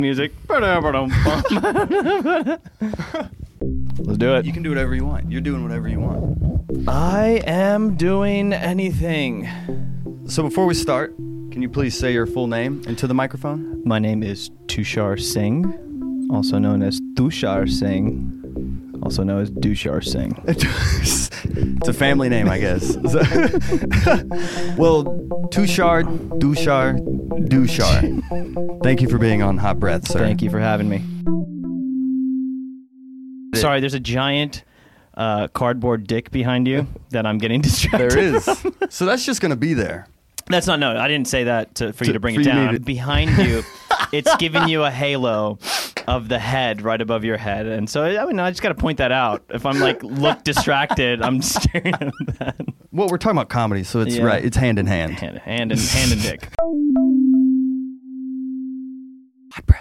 Music. Let's do it. You can do whatever you want. You're doing whatever you want. I am doing anything. So before we start, can you please say your full name into the microphone? My name is Tushar Singh, also known as Tushar Singh, also known as Dushar Singh. It's a family name, I guess. Well, Tushar, Dushar. Thank you for being on Hot Breath, sir. Thank you for having me. Sorry, there's a giant cardboard dick behind you that I'm getting distracted. There is. So that's just going to be there. That's not, no, I didn't say that for you to bring it down. Behind you, it's giving you a halo of the head right above your head. And so, I mean, I just got to point that out. If I'm look distracted, I'm staring at that. Well, we're talking about comedy, so it's right. It's hand in hand. Hand and dick. Hot Breath.